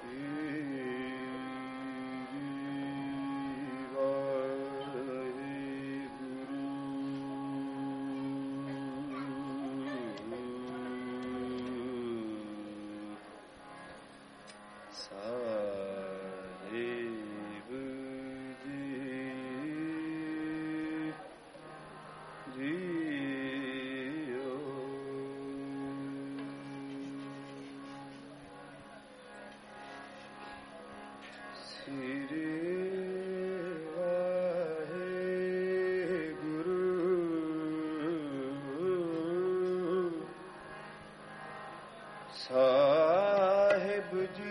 ਸਾਹਿਬ ਜੀ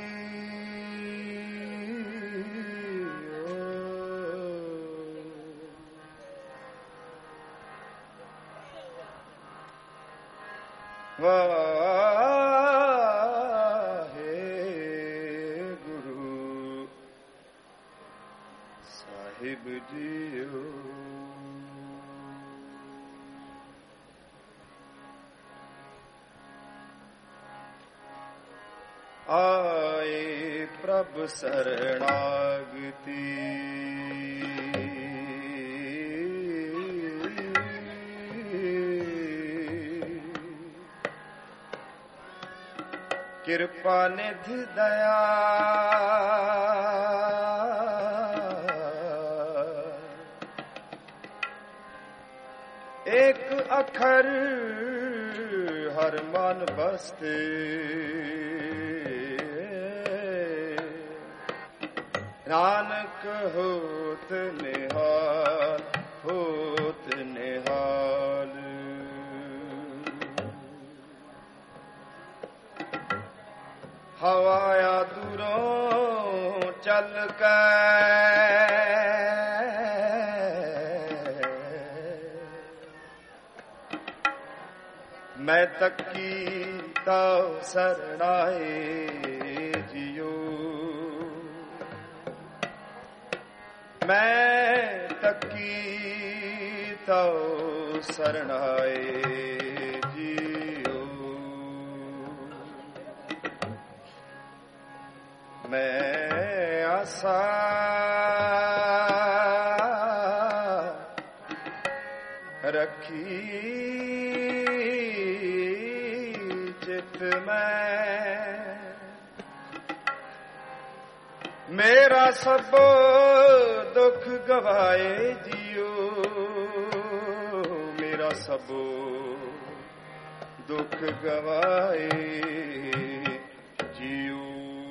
ਵਾਹਿਗੁਰੂ ਸਾਹਿਬ JIO. ਆਏ ਪ੍ਰਭ ਸਰਣਾਗਤੀ ਕਿਰਪਾ ਨਿਧ ਦਇਆ ਏਕ ਅੱਖਰ ਹਰ ਮਨ ਬਸਤੇ ਨਾਨਕ ਹੋਤ ਨਿਹਾਲ ਹੋਤ ਨਿਹਾਲ। ਹਵਾਇਆ ਦੂਰੋਂ ਚੱਲ ਕੇ ਮੈਂ ਤੱਕੀ ਤਾਂ ਸਰਣਾਏ ਜਿਉ। ਮੈਂ ਤੱਕੀ ਤਉ ਸਰਣਾਏ ਜੀਓ। ਮੈਂ ਆਸਾ ਰੱਖੀ ਚਿਤ ਮੈਂ ਮੇਰਾ ਸਭ ਦੁੱਖ ਗਵਾਏ ਜੀਓ। ਮੇਰਾ ਸਭ ਦੁੱਖ ਗਵਾਏ ਜੀਓ।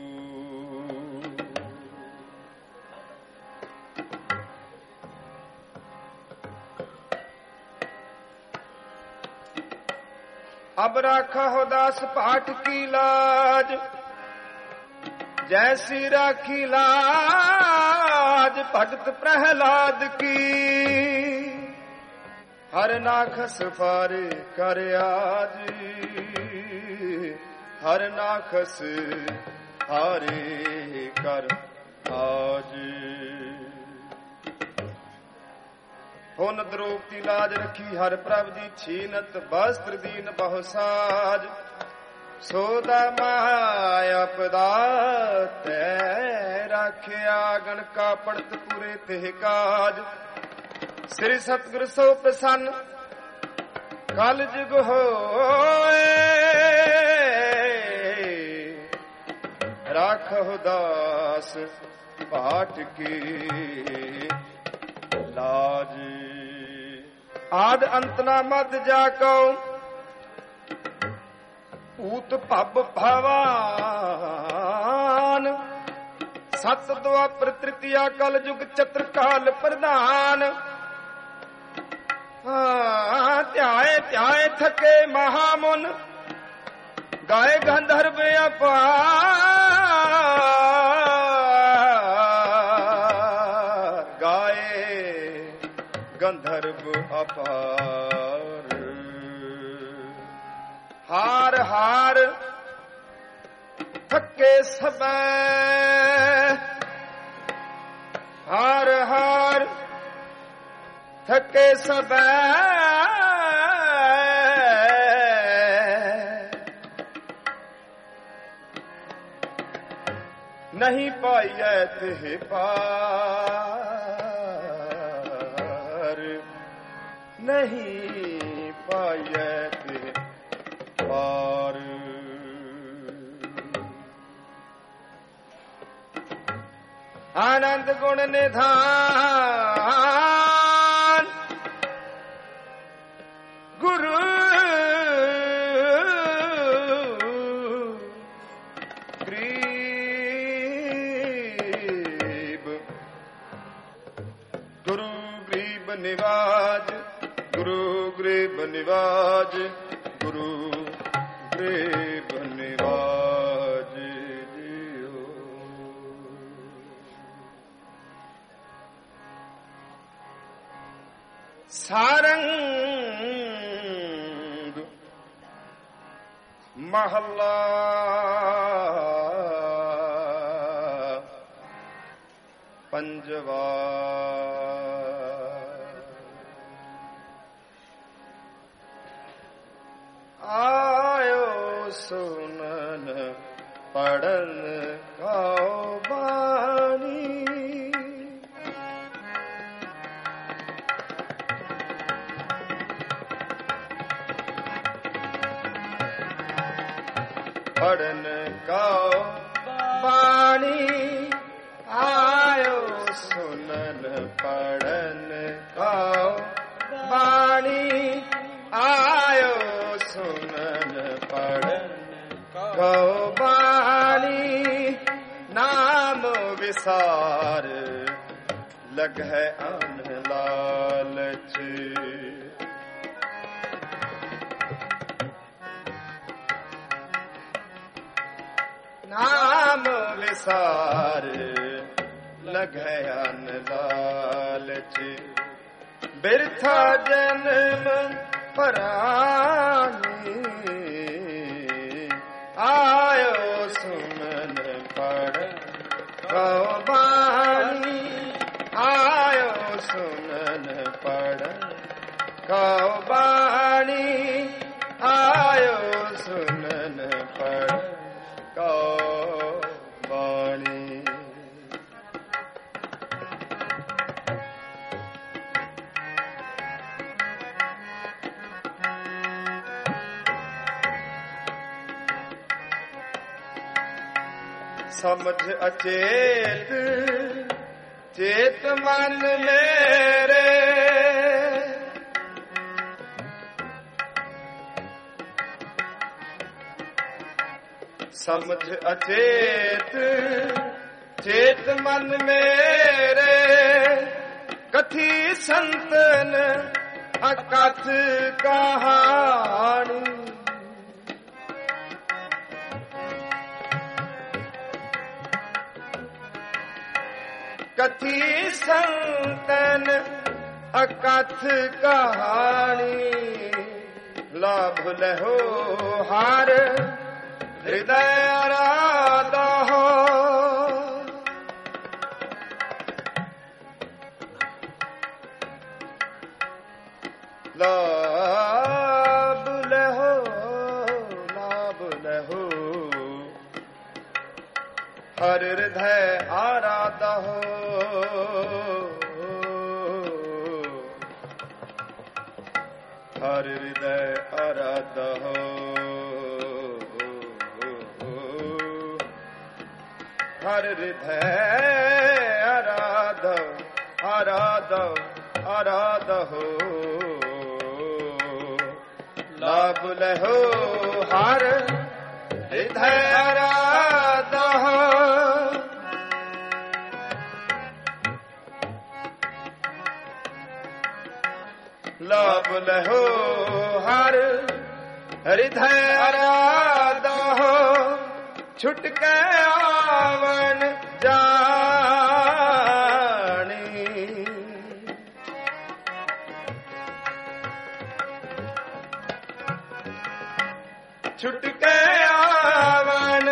अब राखा हो दास पाठ की लाज जैसी राखी लाज भगत प्रहलाद की। हर नाखस पार कर आज हर नाखस हारे कर आज। हुन द्रोपदी लाज रखी हर प्रभ दी छीनत वस्त्र दीन बहु साज। सोदा माया पदाते राखिया गण का पड़त पूरे तेह काज। श्री सतगुर सो प्रसन्न कल जुग होए राखो दास पाठ की लाज। आद अंत ना मद जाको ऊत भब भवान। सत द्वापर तृतीया कल जुग चतुर काल प्रधान। ध्याए ध्याए थके महामुन गाए गंधर्व अपार। गाए गंधर्व अपार। हार हार थके सबे हार हार थके सबे। नहीं पाइए थे पार, नहीं पाइए थे पार। आनंद गुण निधान गुरु ग्रीब, गुरु ग्रीब निवाज, गुरु ग्रीब निवाज, गुरु ग्रीब निवाज जियो। सारंग महला पंजवा। आयो सुनन पढ़न गाओ बानी, पढ़न गाओ बानी। आयो सुनन पढ़न गाओ बानी, आयो सुनन पढ़न गाओ बानी। नाम विसार लग है अन लालच, नाम विसार लग है अन लालच। बिरथा जन्म परानी, आयो सुमन पढ़ गाओ बानी। आयो सुमन पढ़ गाओ बानी, आयो सुमन पढ़ गाओ बानी। समझ अचेत चेत मन मेरे, समझ अचेत चेत मन मेरे। कथी संतन अकथ कहानी, कथी संतन अकथ कहानी। लाभ लहो हार हृदय आराधा हो, लाभ लहो हर हृदय आराधा हो। हर हृदय आराधा हो, हर हृदय आराधा आराधा आराधा हो। लाभ लहो हर हृदय आराधा हो। लाभ लहो हर हृदय आराधा हो। छुट के आवन जानी, छुट के आवन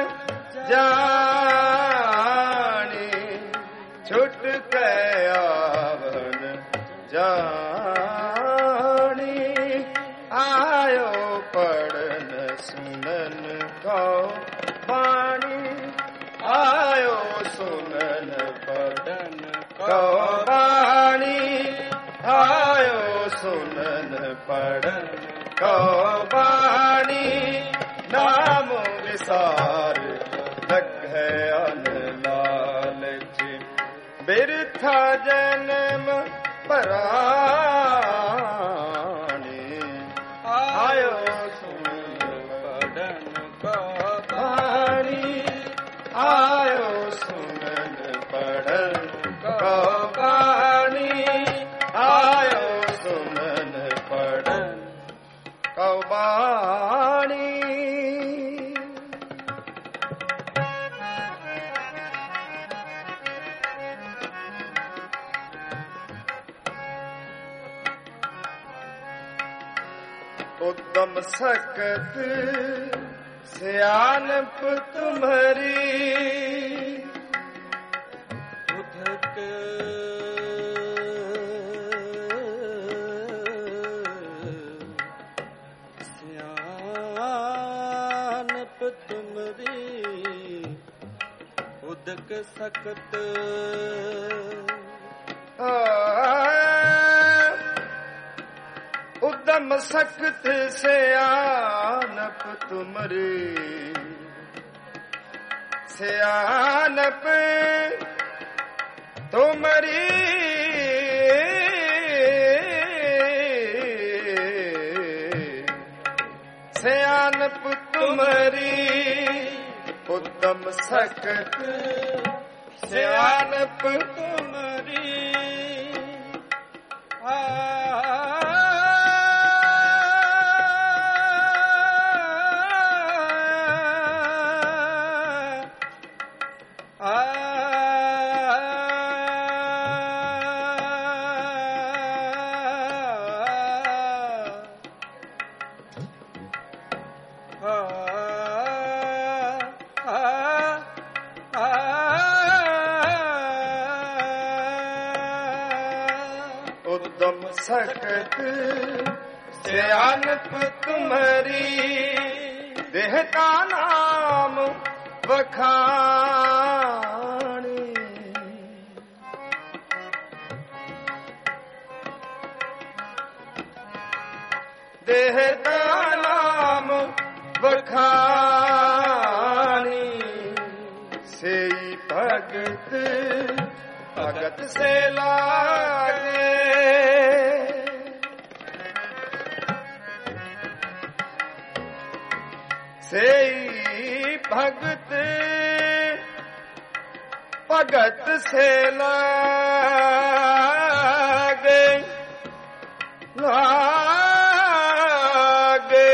जानी, छुट के आवन जानी। आयो पढ़न सुनन गाओ बानी, आयो संसार लगे अन लालच बिरथा जन्म पराने आयो सुन पढ़न को बाणी आयो सुनन पढ़न को बाणी आयो सुनन पढ़न को बाणी उद्दम सकत सियानप तुम्हारी उधक सियानप तुम्हारी उधक सकत उद्दम सख्त सियानप तुमरी सियानप तुमरी सियानप तुमरी उद्दम सख्त सियानप तुमरी उद्दम सकत सियानप तुम्हारी देह का नाम बखाने देह का नाम बखानी से भगत भगत से लागे से भगत भगत से लागे लागे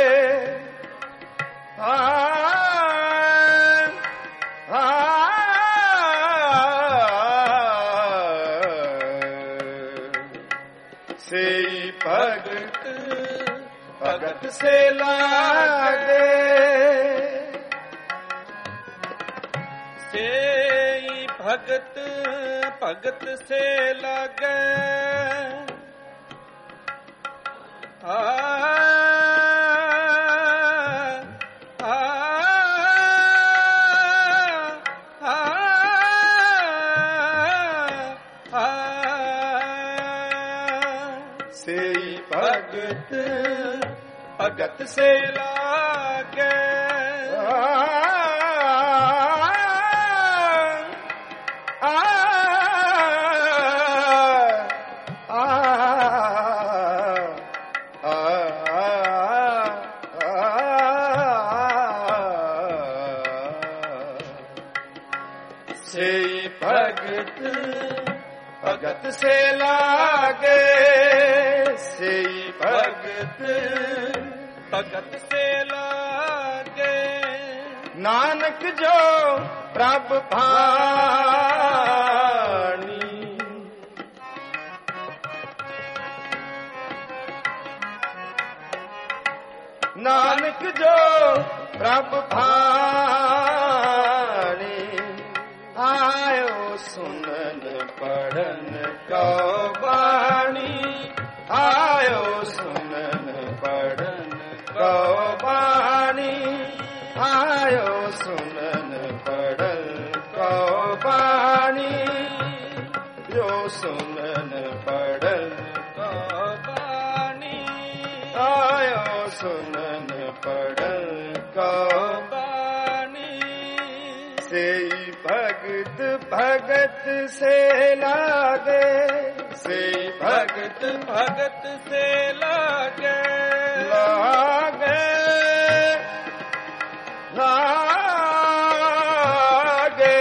से भगत भगत से लागे से भगत भगत से लागे से भगत भगत से लागे से भगत भगत से लागे से भगत भगत से लागे नानक जो प्रभ भानी नानक जो प्रभ भानी आयो सुनन पढ़न को बाणी आयो सुनन पढ़न को बाणी आयो सुनन पढ़न को बाणी यो सुनन पढ़न को बाणी आयो सुनन पढ़न को बाणी सेई भगत भगत से लागे, सेई भगत भगत से लागे, लागे लागे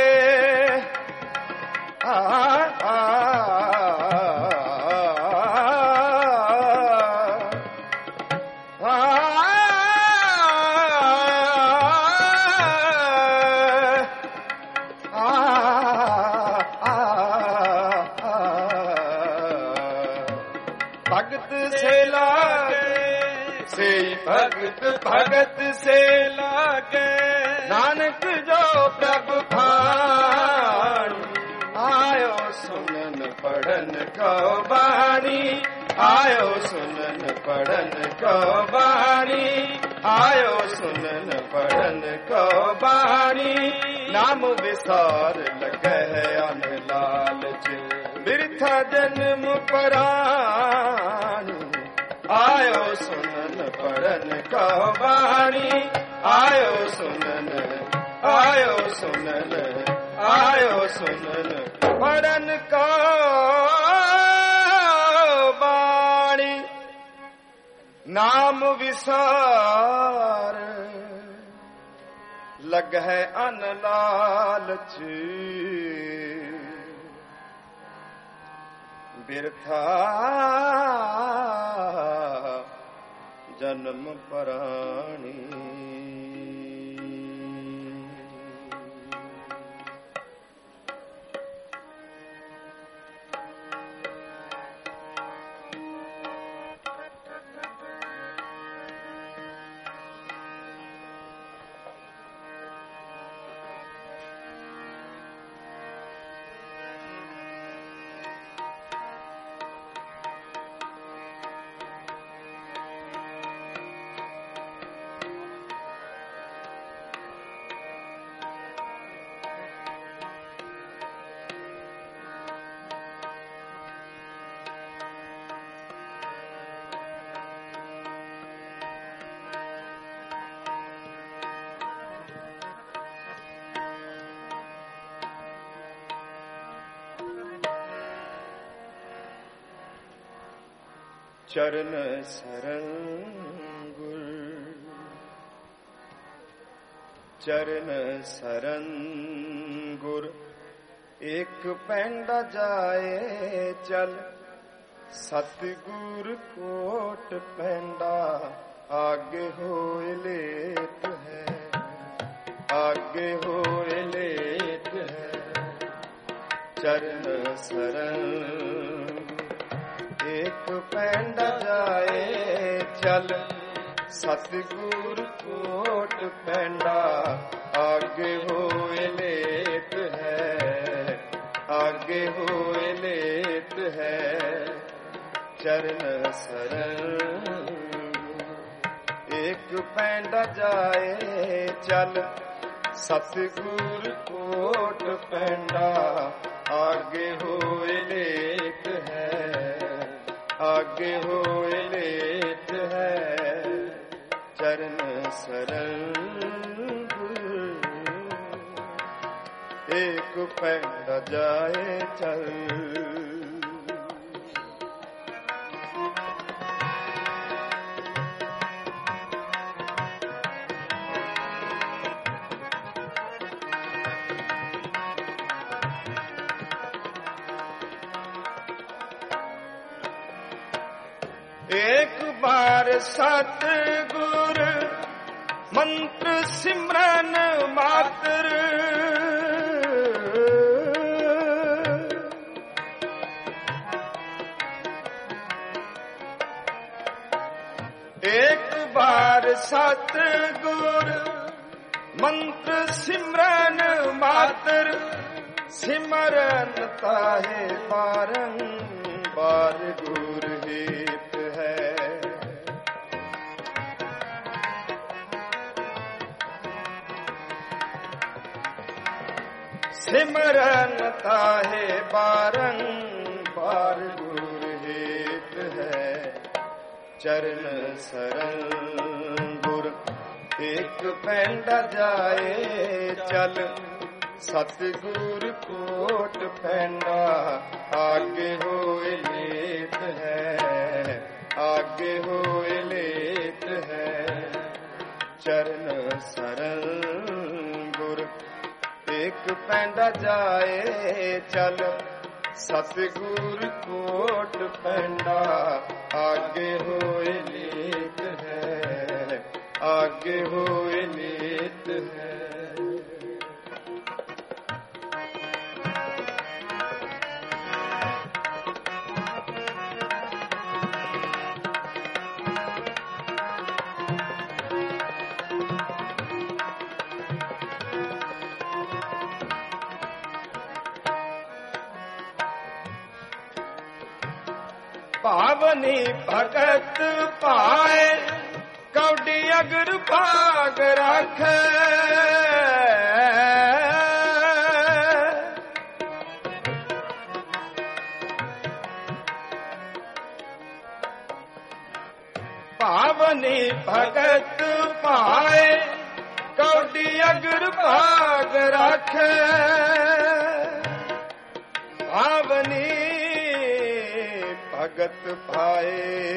भगत से लागे, सेई भगत भगत से लागे, नानक जो प्रभु भाणी, आयो सुनन पढ़न को बाणी, आयो सुनन पढ़न को बाणी, आयो सुनन पढ़न को बाणी। नाम विसार लगे अन लालच, बिरथा जन्म परानी, आयो सुनन पढ़न को बाणी, आयो सुनन, आयो सुनन, आयो सुनन पढ़न को बाणी। नाम विसार लग है अन लालच, बिरथा जन्म पराणी। चरण शरण गुर, चरण शरण गुर, एक पैंडा जाए चल, सतगुर कोट पैंडा आगे होए लेत है, आगे होए लेत है। चरण शरण एक पैंडा जाए चल, सतगुर कोट पैंडा आगे होए लेत है, आगे होए लेत है। चरण शरण एक पैंडा जाए चल, सतगुर कोट पैंडा आगे होए लेत है, आगे होए लेत है। चरण शरण एक पैंडा जाए चल। एक बार सतगुर मंत्र सिमरन मात्र, एक बार सतगुर मंत्र सिमरन मात्र, सिमरन ताहे बारंबार गुर हित है। सिमरन ताहे बारंबार गुर हित है। चरण शरण गुर एक पैंडा जाए चल, सतगुर कोट पैंडा आगे होए लेत है, आगे होए लेत है। चरण सरल गुर एक पैंडा जाए चल, सतगुर कोट पैंडा आगे होए लेत है, आगे होए लेत है। पावनी भगत पाए कौडी अगर भाग रख, पावनी भगत पाए कौडी अगर भाग रख। पावनी भगत पाए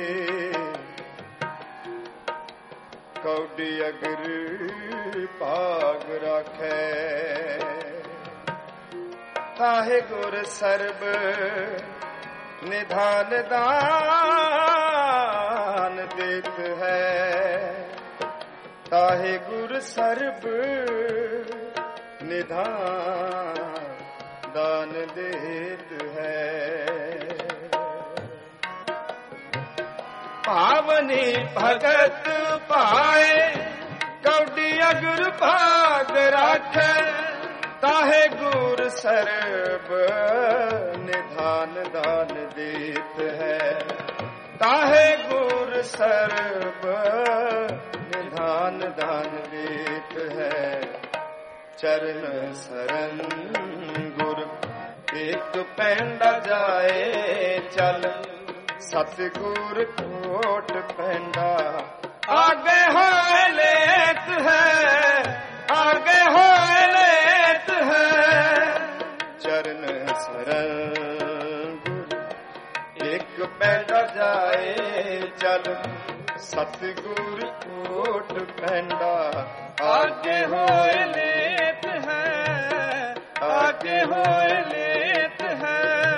कौडी अगर भाग रखे, ताहे गुर सर्ब निधान दान देत है, ताहे गुर सर्ब निधान दान देत है। पावनी भगत पाए कौडी अगर भाग रख, ताहे गुर सर्ब निधान दान देत है, ताहे गुर सर्ब निधान दान देत है। चरण सरन गुर एक पैंडा जाए चल, सतगुर कोट पैंडा आगे होए लेत है, आगे होए लेत है। चरण सरन गुर एक पैंडा जाए चल, सतगुर कोट पैंडा आगे होए लेत है, आगे होए लेत है।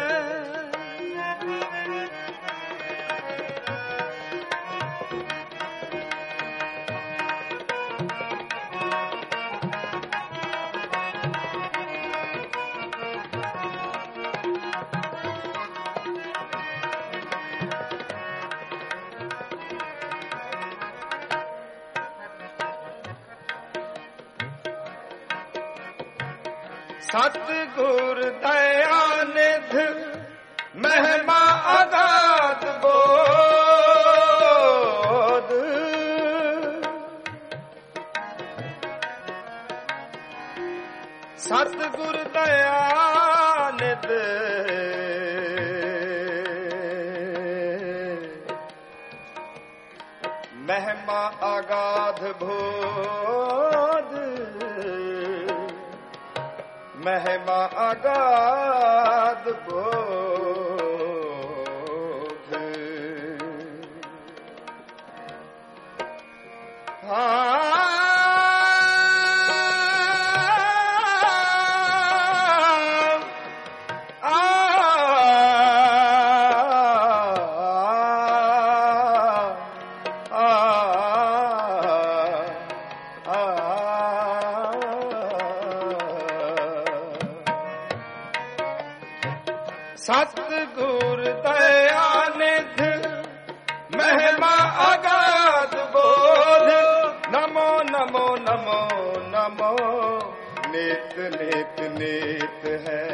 सतगुर दयानिध महिमा अगाध बोध, सतगुर दयानिध महिमा अगाध बोध, महिमा अगाध बोध। सतगुर दयानिध महिमा अगाध बोध, नमो नमो नमो नमो नेत नेत नेत है।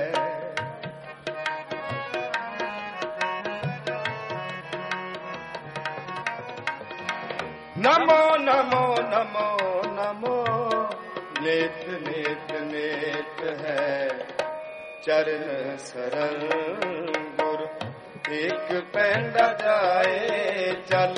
नमो नमो नमो नमो नेत नेत नेत है। चरण सरल गुर एक पैंडा जाए चल,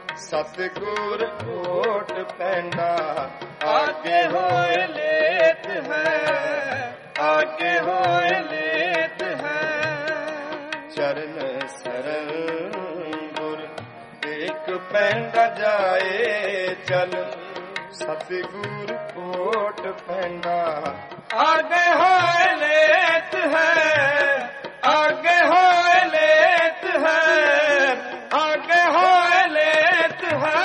सतगुर कोट पैंडा आगे होए लेत है, आगे होए लेत है। चरण सरल गुर एक पैंडा जाए चल, सतगुर कोट पैंडा। आगे होए लेत है, आगे होए लेत है, आगे होए लेत है,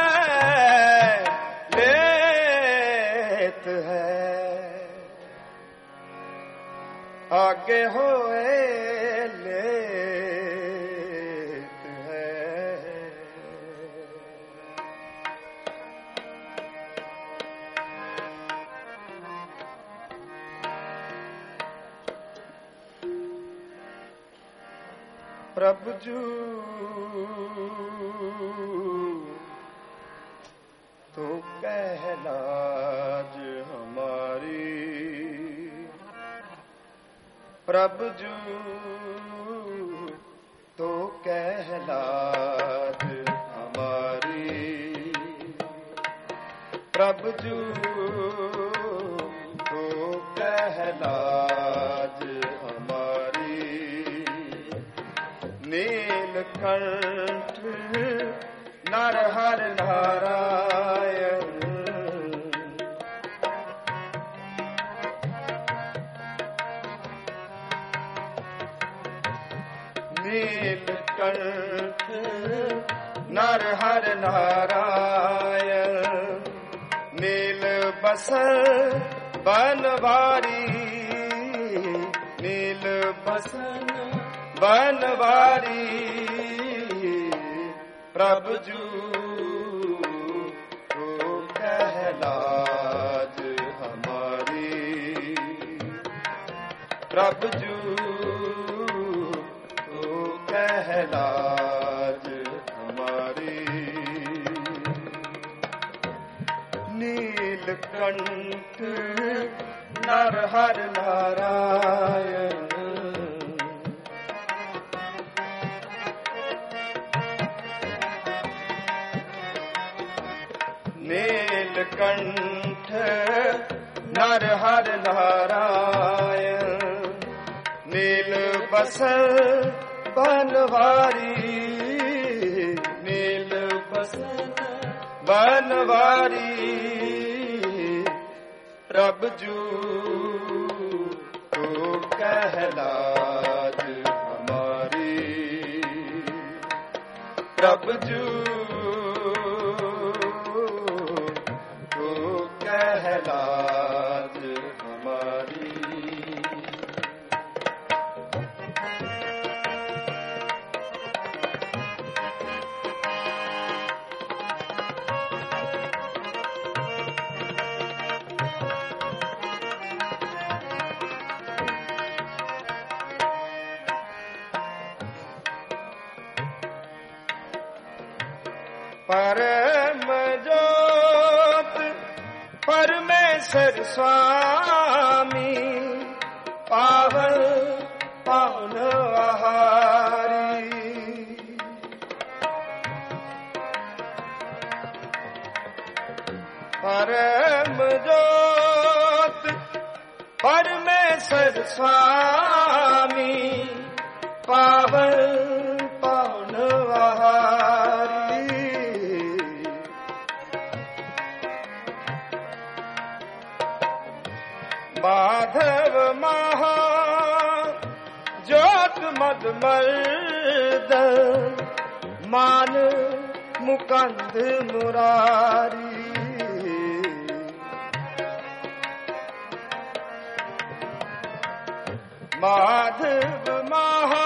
लेत है, आगे होए लेत है। प्रभु जू तो कहलाज हमारी, प्रभु जू तो कहलाज हमारी, प्रभु जू तो कहलाज हमारी। नीलकंठ नरहर नारायण, नीलकंठ नरहर नारायण। नील बसन बनवारी, नील बसन बनवारी। प्रभु जू तो कहलाज हमारी, प्रभु जू तो कहलाज हमारी। नीलकंठ नरहर नारायण, नीलकंठ नरहर नारायण। नील बसन बनवारी, नील बसन बनवारी। प्रभु जू तो कहलाज हमारी, प्रभु जू तो कहलाज हमारी। परम जोत परमेश्वर स्वामी, पावन पावन आहारी। परम जोत परमेश्वर स्वामी, पावन पावन आहारी। माधव महा जोत मदमर्दन, मान मुकंद मुरारी। माधव महा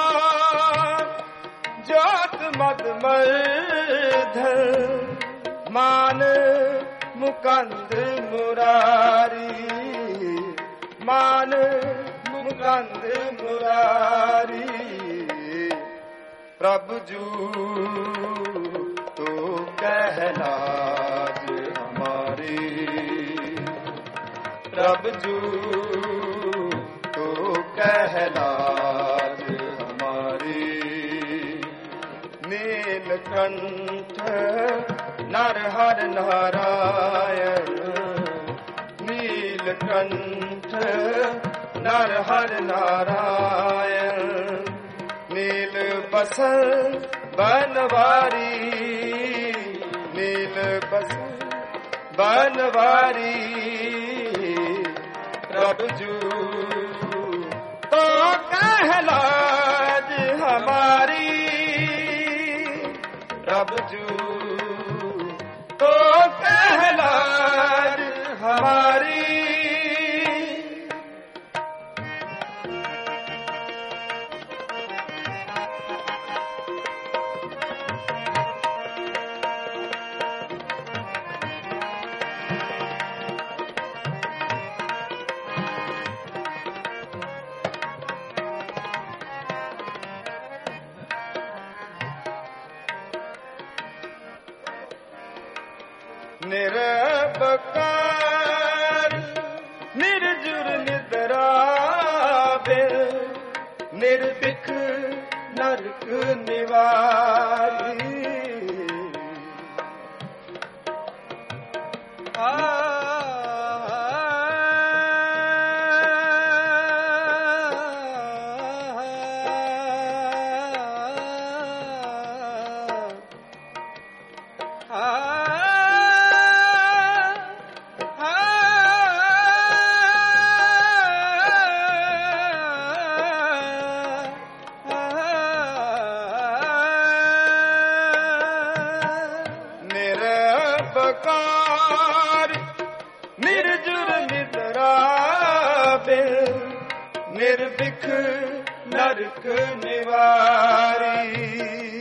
जोत मदमर्दन, मान मुकंद मुरारी। मान मुकंद मुरारी। प्रभु जू तो कहलाज हमारी, प्रभु जू तो कहलाज हमारी। नीलकंठ नरहर नारायण, नीलकंठ नीलकंठ नर हर नारायण नील बसंत बनवारी नील बसंत बनवारी प्रभु जू तो कहलाज हमारी प्रभु जू तो कहलाज हमारी निरबकार निर्जुर निद्रावे निर्भिक नरक निवारी निर्जुर निद्रावे निर्भिक नरक निवारी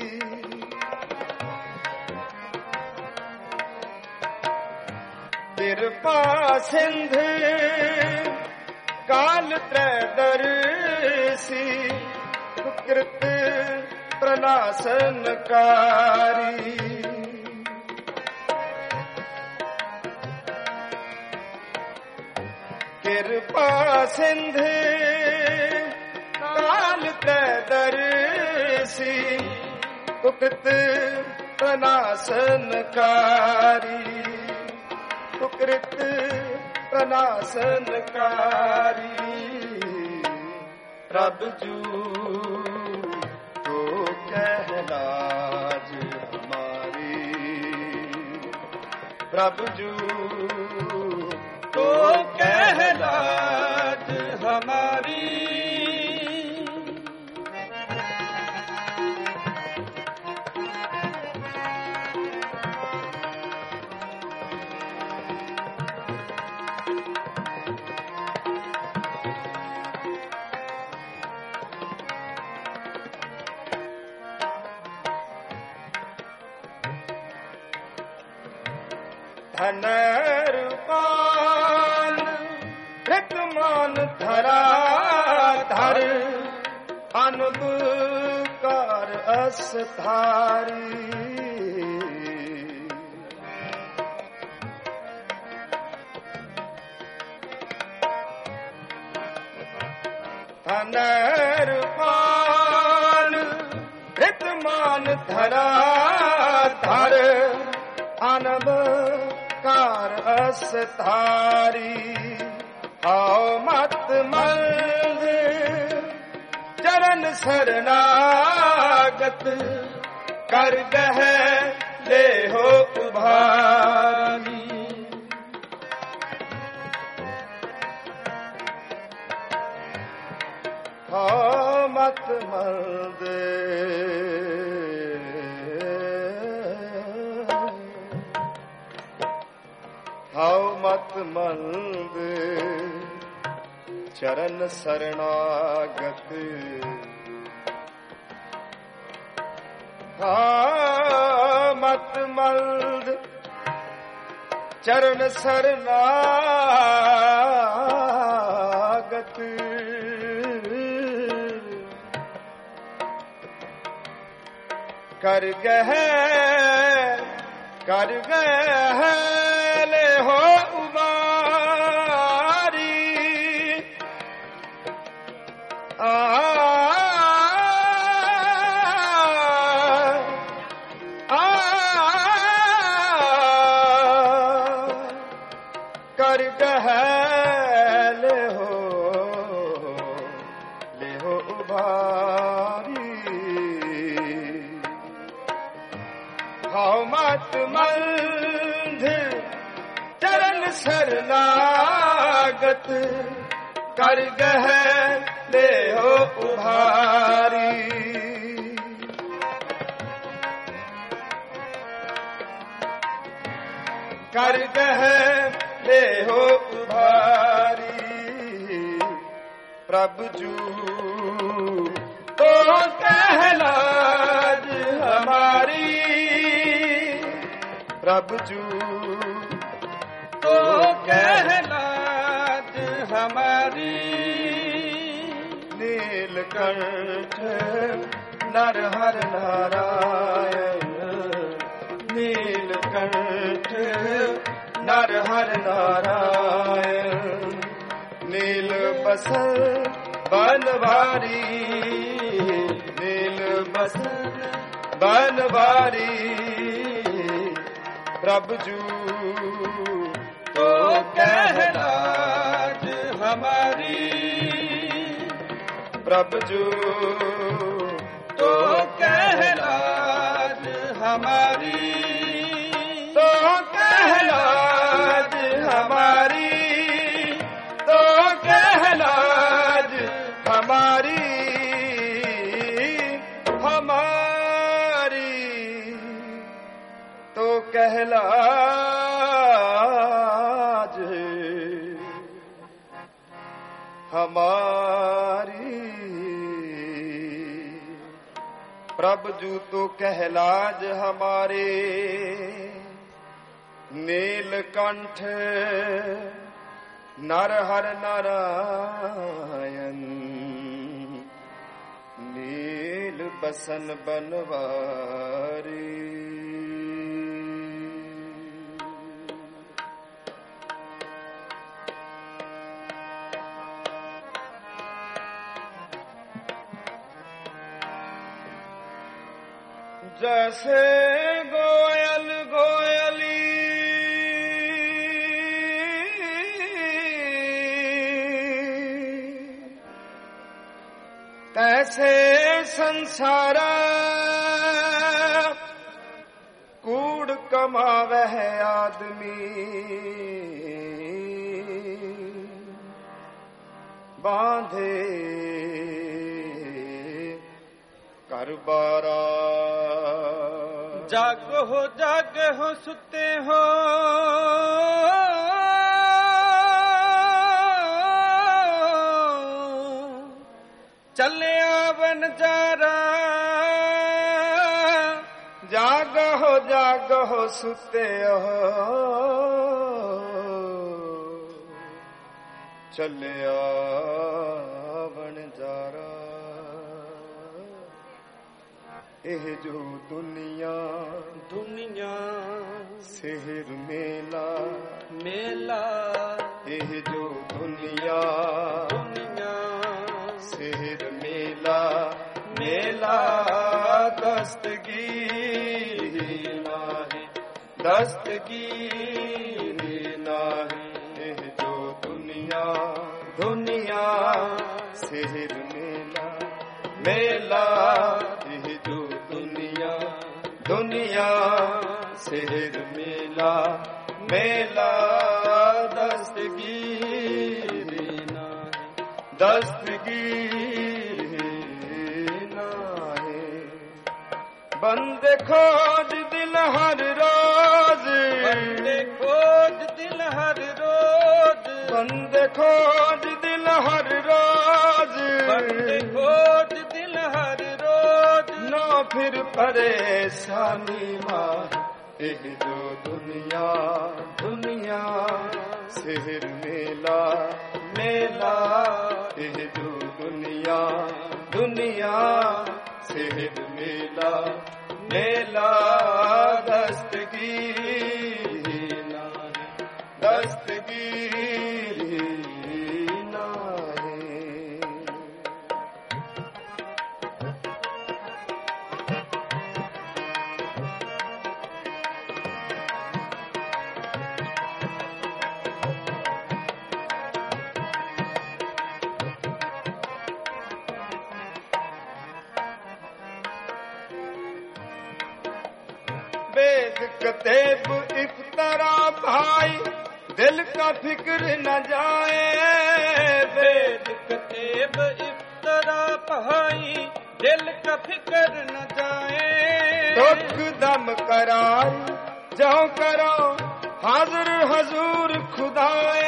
कृपा सिंध काल त्रैदर्शी कृत प्रणाशनकारी कृपा सिंध काल त्रैदर्शी कुकृत प्रणाशनकारी कुकृत प्रणाशनकारी प्रभु जू तो कहलाज हमारी प्रभु जू तो कहलाज हमारी धन रूपान ऋतमान धरा धर अनुदकार अस्धारी धन रूपान ऋतमान धरा धर अनब कार अस्धारी आओ मत मंद चरण शरणागत कर गह ले हो उभारी आओ मत मंद हाउ मत मंद चरण शरणागत हाउ मत मंद चरण शरणागत कर गह ले हो उबारी कर गहल ले हो उभारी। खाओ मत मंद चरण शरणागत कर गहले हो उभारी। कर गहले हो उभारी। प्रभु जू तो कहलाज हमारी। प्रभु जू तो कहलाज हमारी। नीलकंठ नरहर नारायण। नीलकंठ नरहर नारायण। नील बसन बनवारी। नील बसन बनवारी। प्रभु जू तो कहलाज हमारी। प्रभु जू तो कहलाज हमारी। तो कहलाज हमारी। तो कहलाज हमारी। हमारी तो कहलाज हमारी। प्रभु जू तो कहलाज हमारे। नीलकंठ नरहर नारायण। नील बसन बनवारी। जैसे गोयल गोयली तैसे संसारा कूड़ कमावह आदमी। बांधे करबारा। जाग हो सुते हो चले आवन जारा। जाग हो सुते हो चले आवन जारा। एह जो दुनिया दुनिया शहर मेला मेला। एह जो दुनिया दुनिया शहर मेला मेला। दस्तगीरी नाही दस्तगीरी नाही। एह जो दुनिया दुनिया शहर मेला मेला। एह जो दुनिया दुनिया शहर मेला मेला। दस्तगीरी नाही दस्तगीरी नाही। बंदे खोज दिल हर रोज। बंदे खोज दिल हर रोज। बंदे खोज दिल हर रोज। बंदे खोज दिल हर रोज। ना फिर परेशानी मां। एह जो दुनिया दुनिया शहर मेला मेला। एह जो दुनिया दुनिया शहर मेला मेला। दस्तगीरी नाही दस्तगीरी नाही। वेद कतेब इफ्तरा भाई दिल का फिक्र न जाए, वेद कतेब इफ्तरा भाई दिल का फिक्र न जाए। दुख दम करार जो करो हाजिर हजूर खुदाए,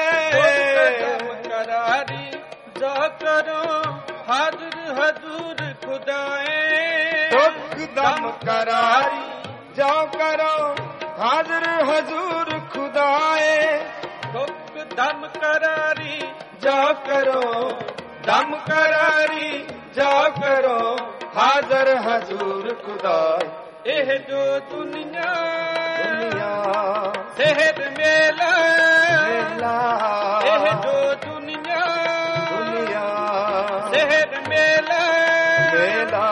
करारी जो करो हाजिर हजूर खुदाए। दुख दम करारी जो करो हाजिर हजूर खुदाए, दुख दम करारी जो करो दम करारी जो करो हाजिर हजूर खुदाए। एह जो दुनिया दुनिया सेहत मेला, मेला, एह जो दुनिया दुनिया सेहत मेला, मेला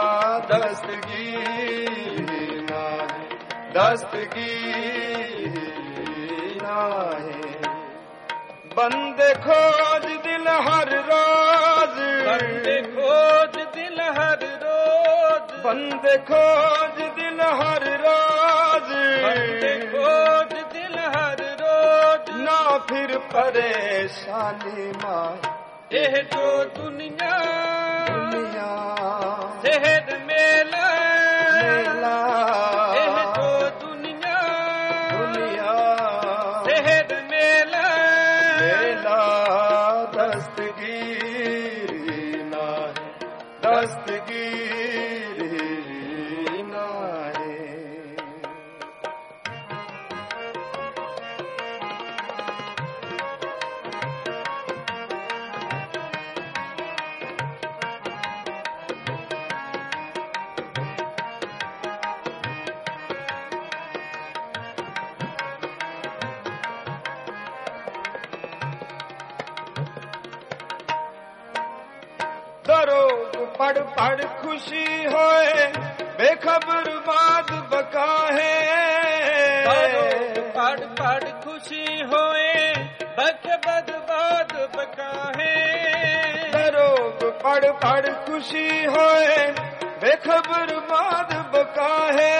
दस्तगीर नाहे, दस्तगीर नाहे। बंदे खोज दिल हर रोज, बंदे खोज दिल हर रोज, बंदे खोज दिल हर रोज, बंदे खोज दिल हर रोज। ना फिर परेशानी माए, एह जो दुनिया दुनिया सेहत मेला, मेला, एह जो दुनिया दुनिया सेहत मेला, मेला दस्तगीर नाहे, दस्तगीर नाहे। दरोग पढ़ पढ़ खुशी होए बेखबर बाद बका है, पढ़ पढ़ खुशी होए बखबर बाद बका है। दरोग पढ़ पढ़ खुशी होए बेखबर बाद बका है,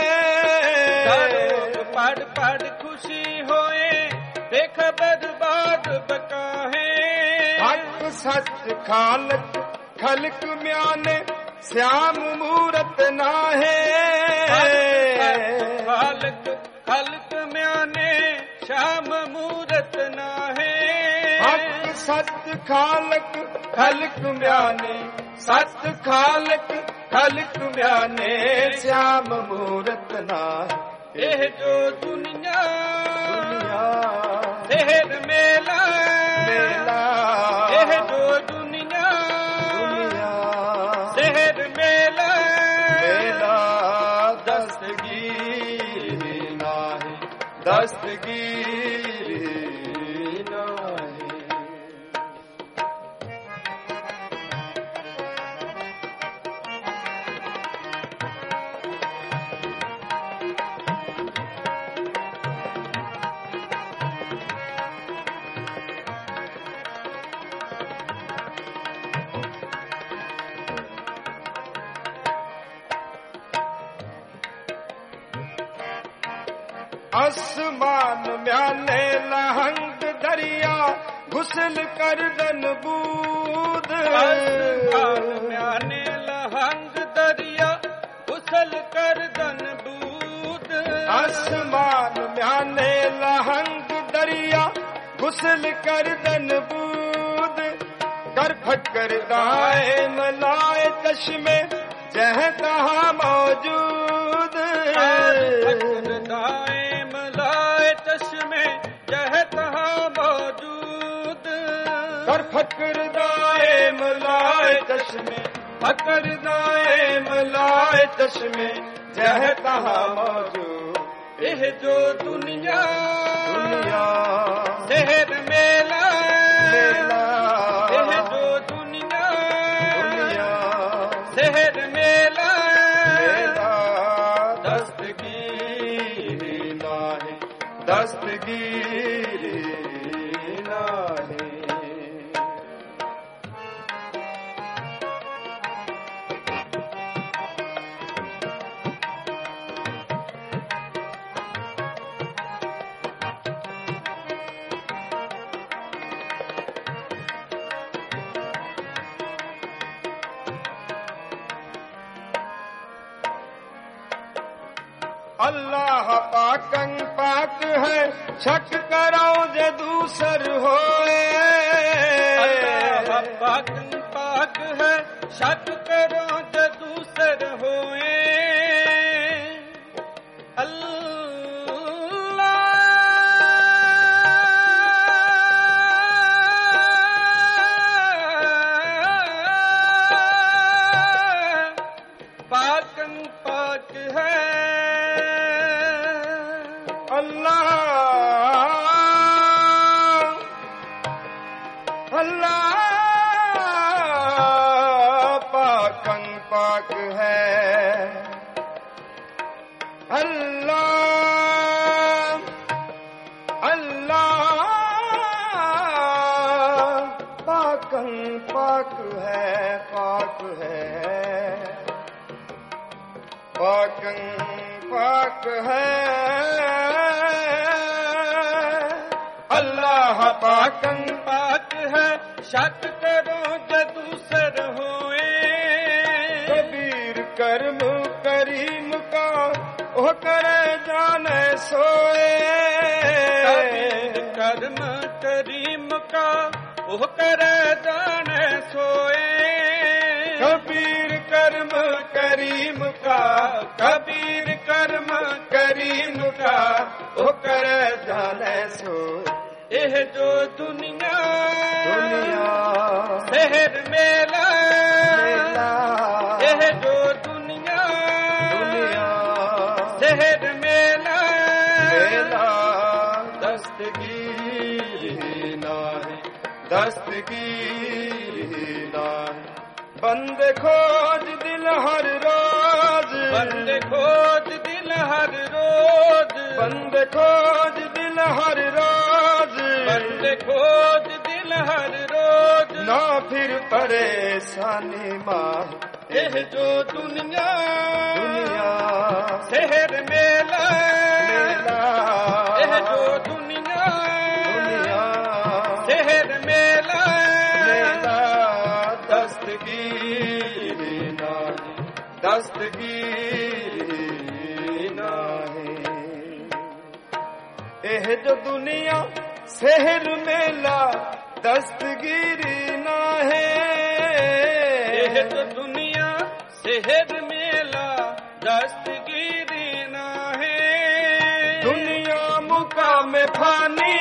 पढ़ पढ़ खुशी होए बेखबर बाद बका है। हक सच खालक खलक म्याने श्याम मूरत नाहे, खालक खलक म्याने श्याम मूरत नाहे। हक सच खालक खलक म्याने, सच खालक खलक म्याने श्याम मूरत नाहे। एह जो दुनिया दुनिया सेहत मेला, मेला, एह जो दुनिया दुनिया सेहत मेला, मेला दस्तगीर नाहे, दस्तगीर नाहे। आसमान म्याने लहंग दरिया घुसल कर दन बूद, म्याने लहंग दरिया घुसल कर दन बूद। आसमान म्याने लहंग दरिया घुसल कर दन बूद, कर फटकर दाए मलाए चश्मे जह तहाँ मौजूद, दाए मलाए चश्मे जह तहाँ मौजूद। कर फकर दाए मलाए चश्मे, फकर दाए मलाए चश्मे जह तहाँ मौजूद। एह जो दुनिया दुनिया सेहत मेला, मेला, एह जो दुनिया दुनिया सेहत मेला, मेला दस्तगीर नाहे, दस्तगीर नाहे। अल्लाह पाकं पाक है, शक करो जे दूसर होए। अल्लाह पाकं पाक है, शक करो जे दूसर होए। पाकं पाक है, अल्लाह पाकं पाक है, शक करो जे दूसर होए। कबीर कर्म करीम का ओ करे जाने सोए। कबीर कर्म करीम का ओ करे जाने सोए। कबीर कर्म करीम का, कबीर कर्म करीम का ओ करे जाने सोए। एह जो दुनिया दुनिया शहर मेला, मेला, एह जो दुनिया शहर मेला, मेला दस्तगीर नाहे, दस्तगीर नाहे। बंदे खोज दिल हर रोज, बंदे खोज दिल हर रोज, बंदे खोज दिल हर रोज, बंदे खोज दिल हर रोज। ना फिर परेशानी माह, एह जो दुनिया शहर मेला, मेला, एह जो दुनिया शहर मेला, मेला दस्तगीर नाहे, दस्तगीर नाहे। एह जो दुनिया शहर मेला दस्तगीरी नाहे। एह जो दुनिया शहर मेला दस्तगीरी नाहे। दुनिया मुकाम फानी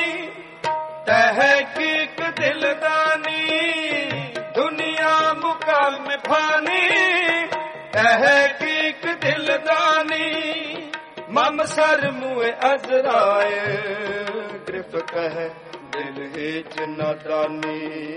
तहकीक दिलदानी, दुनिया मुकाम फानी तहकीक दिलदानी। मम सर मुए अजराए गिरफ कह दिल हिच नादानी।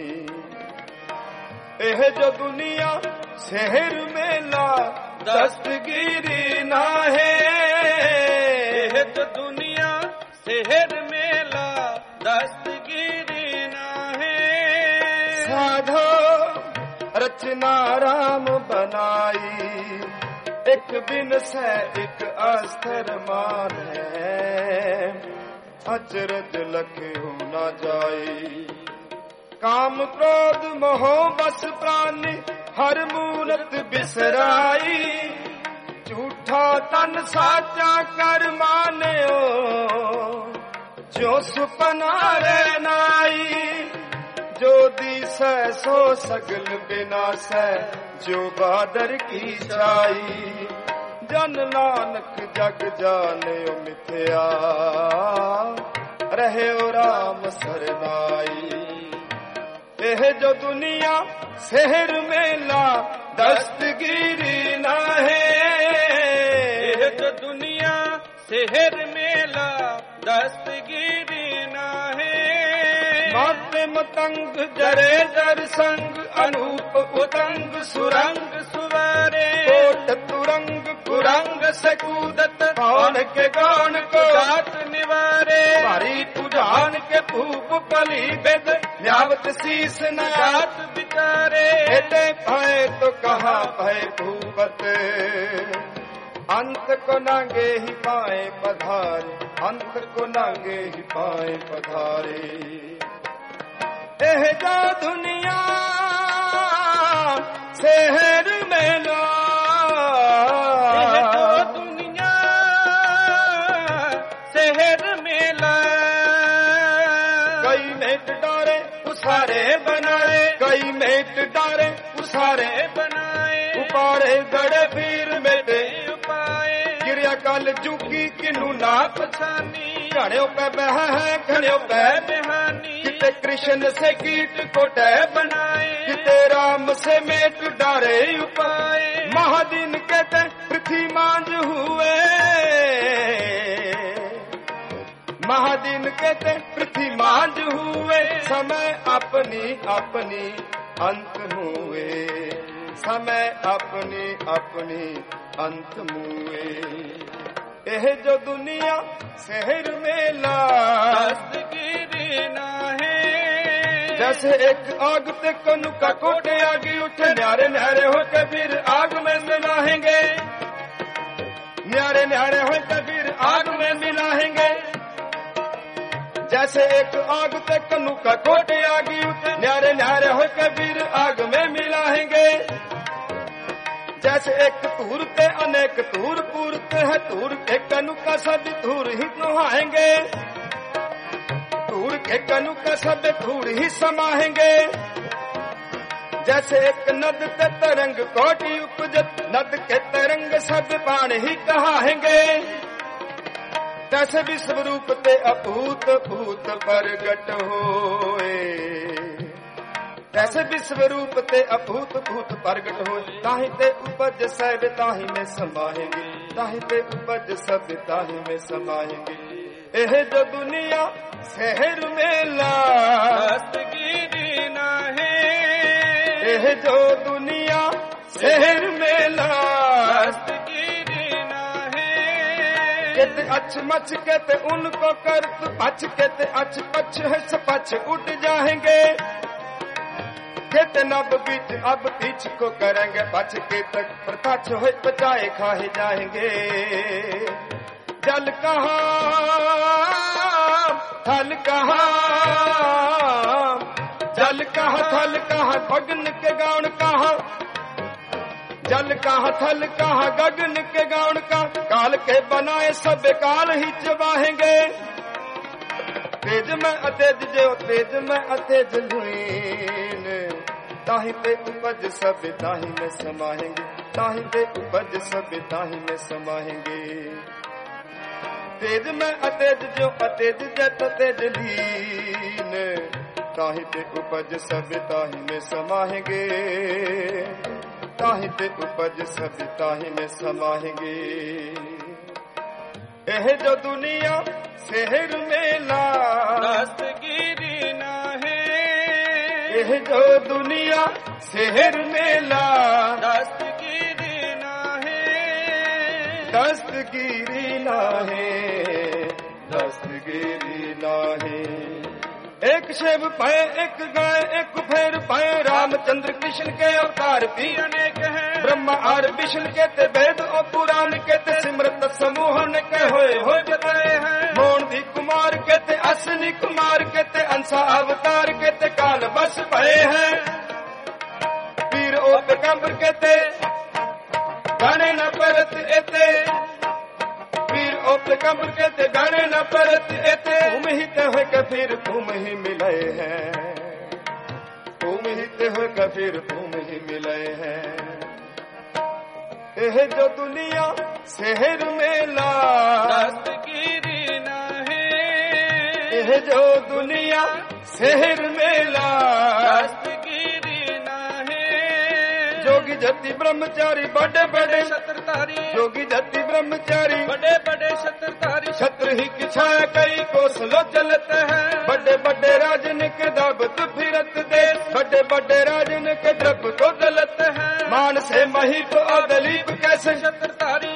एह जो दुनिया शहर मेला दस्तगीरी नाहे। एह जो दुनिया शहर मेला दस्तगीरी नाहे। साधो रचना राम बनाई, एक बिन से एक अस्तर मान है। अचरज लखे हो न जाई, काम क्रोध मोह बस प्राणी हर मूरत बिसराई। झूठा तन साचा कर मान्यो, जो सुपना रे नाई। जो दिसै सो सगल बिनाश, जो बादर की छाई। जन नानक जग जाने मिथ्या, रहे ओ राम सरनाई। एह जो दुनिया शहर मेला दस्तगीरी नाहे। एह जो दुनिया शहर मेला दस्तगीरी नाहे। माते मतंग जरे जर संग, अनूप उतंग सुरंग सुवारे। कोट तुरंग कुरंग से कूदत, कौन के गौन को जात निवारे। भारी पुजान के भूप पली बेद, न्यावत शीस नात बिचारे। हेते पाए तो कहा पाए भूपत, अंत को नांगे ही पाए पधारे। अंत को नांगे ही पाए पधारे। एह जो दुनिया शहर मेला, एह जो दुनिया मेट डारे उसारे बनाए, कई मेट डारे उसारे बनाए, उपाड़े गड़े वीर मेटे उपाए, गिरिया कल जुगी किनू ना पछानी, घड़ियों पे बह है घड़ियों पे बेहानी, किते कृष्ण से कीट कोटे बनाए, किते राम से मेट डारे उपाए, महादीन कहते पृथ्वी मांझ हुए, महादीन कहते पृथ्वी मांझ हुए, समय अपनी अपनी अंत हुए, समय अपनी अपनी अंत मुए। यह जो दुनिया शहर मेला दस्तगिरी ना है, जैसे एक आग ते कनु का कोटे आगे उठे, न्यारे न्यारे होकर फिर आग में मिलाएंगे, न्यारे न्यारे होकर फिर आग में मिलाएंगे। जैसे एक आग ते कनु का कोटे आगे उठे, न्यारे न्यारे होकर फिर आग में मिलाएंगे। जैसे एक तूर पे अनेक तूर पूरते हैं, तूर के कनु का सब तूर ही नुहाएंगे, तूर के कनु का सब तूर ही समाएंगे। जैसे एक नद ते तरंग कोटि उपजत, नद के तरंग सब पानी ही कहाएंगे। जैसे विश्व रूप ते अभूत भूत प्रगट होए, जैसे विश्व रूप ते अभूत भूत प्रगट हो, ताहि ते उपज सब ताहि में समाएंगे, ताहि ते उपज सब ताहि में समाएंगे। यह जो दुनिया शहर मेला दस्तगिरी ना है, यह जो दुनिया शहर मेला दस्तगिरी ना है, कहते अच मच कहते उनको करत पच, कहते अच पच है सपच उठ जाएंगे। कहते नब बीच अब बीच को करेंगे, बच के तक प्रताच हो बचाए खाए जाएंगे। जल कहाँ थल कहाँ, जल कहाँ थल कहाँ, गगन के गाउन कहाँ, जल कहाँ थल कहाँ गगन के गाउन का, काल के बनाए सब काल ही चबाएंगे। तेज में अतेज जो तेज में अतेज लुईन, ताहि पे उपज सब ताहि में समाएंगे, ताहि पे उपज सब ताहि में समाएंगे। तेज में अतेज जो अतेज जत तेज लीन, ताहि पे उपज सब ताहि में समाएंगे, ताहि पे उपज सब ताहि में समाएंगे। यह जो दुनिया शहर मेला दस्तगिरी ना है, यह जो दुनिया शहर मेला दस्तगिरी ना है, दस्तगिरी ना है, दस्तगिरी ना है। एक शिव पाए एक गाय एक भैर पाए, रामचंद्र कृष्ण के अवतार भी अनेक हैं, ब्रह्मा और विष्णु के ते वेद और पुराण के ते सिमरत समूह ने के होए बताए हैं। मोहन भी कुमार के ते अश्विनी कुमार के ते अंसा अवतार के ते काल बस भये हैं। पीर ओ पैगंबर के ते गाने न परत एते, पीर ओ पैगंबर के ते गाने न परत एते। तुम ही ते हो के फिर तुम ही मिले हैं, तुम ही ते हो के फिर तुम ही मिले हैं। यह जो दुनिया शहर मेला दस्तगिरी ना है, यह जो दुनिया शहर मेला दस्तगिरी ना है। जोगी जति ब्रह्मचारी बड़े बड़े छत्रधारी, जोगी जति ब्रह्मचारी बड़े बड़े छत्रधारी, छत्र ही की छाया कई कोसलो चलते हैं। बड़े बड़े राजन के दावत फिरत देश, बड़े बड़े राजन के द्रप को दलत है। मान से महीप और दलीप कैसे छत्रधारी,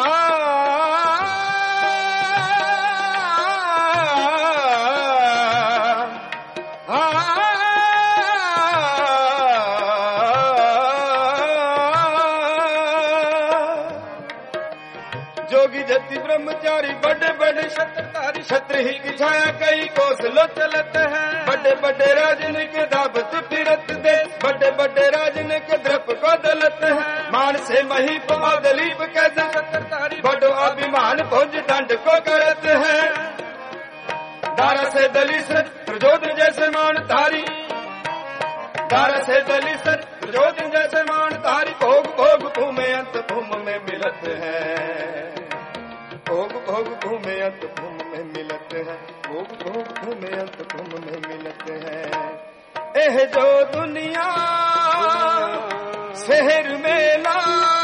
जोगी जति ब्रह्मचारी बड़े बड़े छत्रधारी, छत्र ही की छाया कई कोसलो चलत है। बड़े बड़े राजन के दावत फिरत देश, बड़े बड़े राजन के द्रप को दलत है। मान से महीप और दलीप कैसे छत्रधारी, बड़ो अभिमान भोज दंड को करत है। दारा से दली से प्रजोद जैसे दार से दली सर जो दिन जैसे मान तारी भोग भोग भूमि अंत भूम में मिलत है भोग भोग भूमि अंत भूम में मिलत है भोग भोग भूमि अंत भूम में मिलत है एह जो दुनिया शहर मेला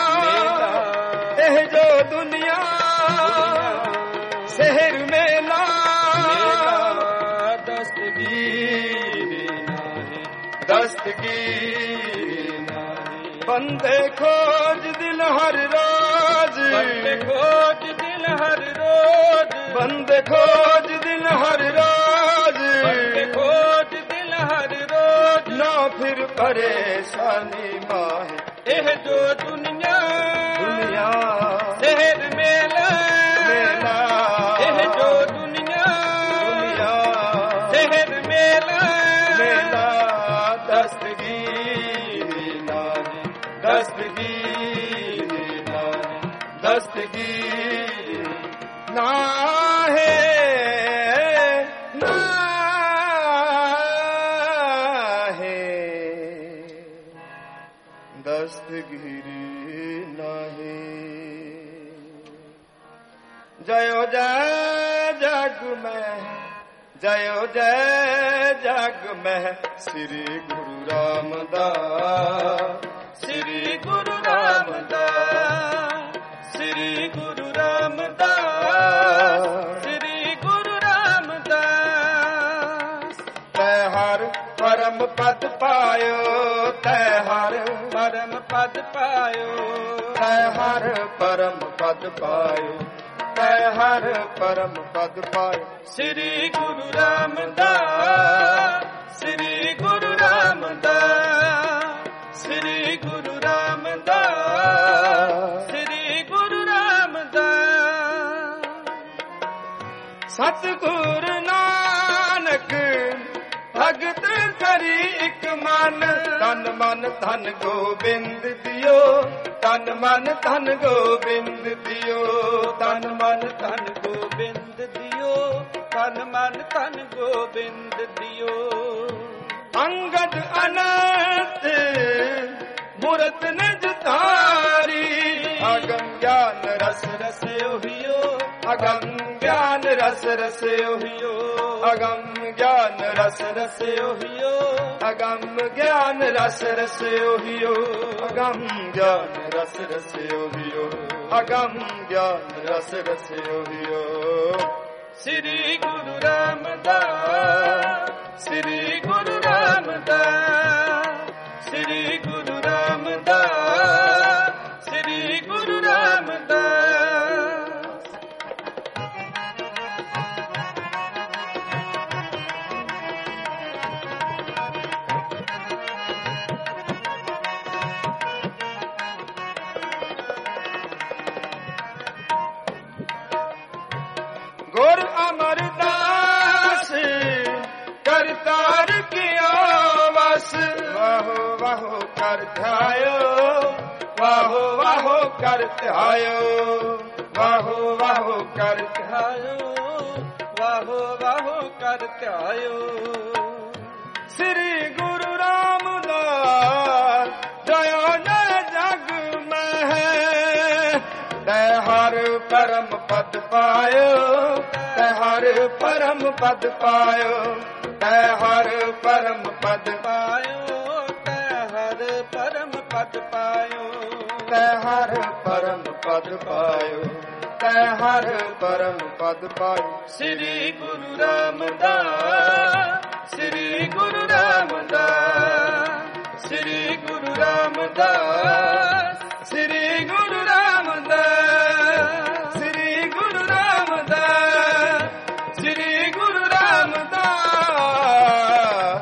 एह जो दुनिया शहर मेला दस्तगीर बंदे खोज दिल हर रोज बंदे खोज दिल हर रोज बंदे खोज दिल हर रोज बंदे खोज दिल हर रोज ना फिर परेशानी माहे एह जो दुनिया दुनिया शहर मेला मेला एह जो दुनिया दुनिया शहर मेला मेला दस्तगीर नाहे दस्तगीर नाहे दस्तगीर नाहे दस्तगीरी नाहे जयो जय जग में जयो जय जग में श्री गुरु रामदास श्री गुरु रामदास श्री गुरु रामदास श्री गुरु रामदास तै हर परम पद पायो तै हर परम पद पायो तै हर परम पद पायो तै हर परम पद पायो श्री गुरु रामदास श्री गुरु रामदास श्री गुरु रामदास श्री गुरु रामदास सतगुरु नानक भगत करी एक मन तन मन धन गोबिंद दियो तन मन धन गोबिंद दियो तन मन धन गोबिंद दियो तन मन धन गोबिंद दियो अंगद अनंत मूरत निज तारी अगम ज्ञान रस रस ओहियो अगम ज्ञान रस रस ओहियो अगम ज्ञान रस रस ओहियो अगम ज्ञान रस रस ओहियो अगम ज्ञान रस रस ओहियो अगम ज्ञान रस रस ओहियो श्री गुरु रामदास श्री गुरु रामदास श्री गुरु रामदास श्री गुरु रामदास गुर अमरदास करतार किया बस वाहो वाहो कर ध्यायो वाहो वाहो कर ध्यायो वाहो वाहो कर ध्यायो वाहो वाहो कर ध्यायो श्री गुरु रामदास जयो जय जग में तै हर परम पद पायो तै हर परम पद पायो तै हर परम पद पायो तै हर परम पद पायो तै हर परम पद पायो तै हर परम पद पायो श्री गुरु रामदास श्री गुरु रामदास श्री गुरु रामदास श्री गुरु रामदास श्री गुरु रामदास श्री गुरु रामदास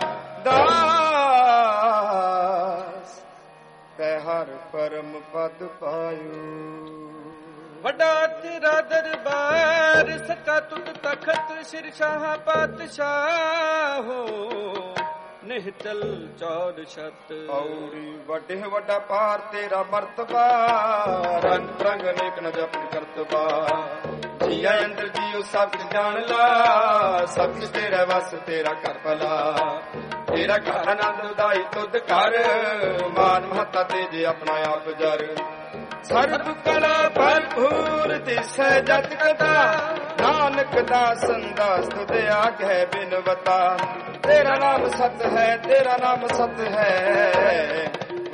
दास तै हर परम पद पायो वड्डा तेरा दरबार सचा तुत तखत शिरशाह पातशाह हो निहचल चौर शत औरी वड्डे वड्डा पार तेरा मर्तबा रंग रंग नेक न जप करतबा ਜੀਆ ਅੰਦਰ ਜੀਉ ਸਭ ਕੁਝ ਜਾਣ ਲਾ, ਸਭ ਕੁਝ ਤੇਰਾ ਵਸ ਤੇਰਾ ਘਰ ਭਲਾ। ਤੇਰਾ ਘਰ ਆਨੰਦ ਉਦਾਈ ਤੁਧ ਘਰ, ਮਾਨ ਮਹਤਾ ਤੇਜ ਆਪਣਾ ਆਪ ਜਰ। ਸਰਬ ਕਲਾ ਭਰਪੂਰ ਦਿਸੈ ਜਤ ਕਦਾ, ਨਾਨਕ ਦਾਸਨ ਦਾਸ ਤੁਧ ਆਗੈ ਬਿਨਵਤਾ। ਤੇਰਾ ਨਾਮ ਸਤ ਹੈ, ਤੇਰਾ ਨਾਮ ਸਤ ਹੈ,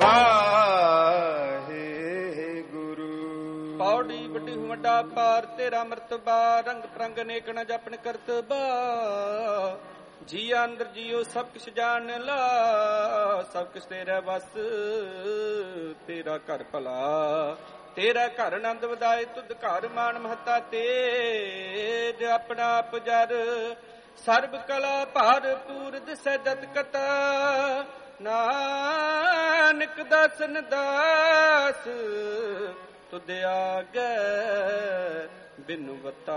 ਵਾਹਿਗੁਰੂ। ਪੌੜੀ ਵੱਡੀ ਵੱਡਾ ਪਾਰ ਤੇਰਾ ਮਰਤਬਾ, ਰੰਗ ਪ੍ਰੰਗ ਨੇਕ ਨ ਜਪਨ ਕਰਤਬਾ। ਜੀਆ ਅੰਦਰ ਜੀਉ ਸਭ ਕੁਛ ਜਾਣ ਲਾ, ਸਭ ਕੁਛ ਤੇਰਾ ਵਸ ਤੇਰਾ ਘਰ ਭਲਾ। ਤੇਰਾ ਘਰ ਆਨੰਦ ਵਧਾਏ ਤੁਧ ਘਰ, ਮਾਨ ਮਹਤਾ ਤੇਜ ਆਪਣਾ ਆਪ ਜਰ। ਸਰਬ ਕਲਾ ਭਰਪੂਰ ਦਿਸੈ ਜਤ ਕਤਾ, ਨਾਨਕ ਦਾਸਨ ਦਾਸ ਤੁਧ ਆਗੈ ਬਿਨਵਤਾ।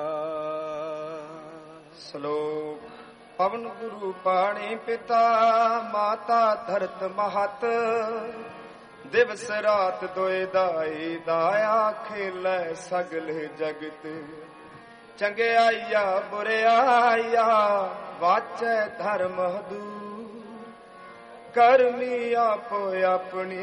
ਸ਼ਲੋਕ। ਪਵਨ ਗੁਰੂ ਪਾਣੀ ਪਿਤਾ, ਮਾਤਾ ਧਰਤ ਮਹਤ। ਦਿਵਸ ਰਾਤ ਦੋਇ ਦਾਈ, ਦਾਇਆ ਖੇਲੇ ਸਗਲ ਜਗਤ। ਚੰਗਿਆਈਆ ਬੁਰਿਆਈਆ, ਵਾਚੈ ਧਰਮ ਹਦੂਰ। ਕਰਮੀ ਆਪੋ ਆਪਣੀ,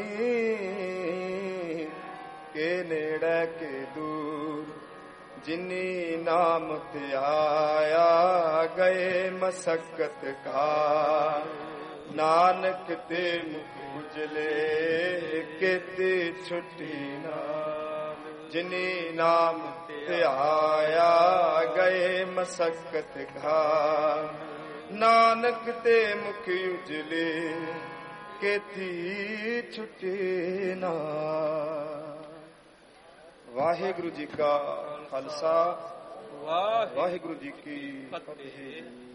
ਕੇ ਨੇੜੇ ਕੇ ਦੂਰ। ਜਿਨੀ ਨਾਮ ਧਿਆਇਆ, ਗਏ ਮਸਕਤ ਕਾ। ਨਾਨਕ ਤੇ ਮੁਖ ਉਜਲੇ, ਕਿਤੇ ਛੁੱਟੀ ਨਾਮ। ਜਿਨੀ ਨਾਮ ਧਿਆਇਆ, ਗਏ ਮਸਕਤ ਕਾ। ਨਾਨਕ ਤੇ ਮੁਖ ਉਜਲੇ, ਕਿਤੇ ਛੁੱਟੀ ਨਾ। ਵਾਹਿਗੁਰੂ ਜੀ ਕਾ ਖਾਲਸਾ, ਵਾਹਿਗੁਰੂ ਜੀ ਕੀ ਫਤਿਹ।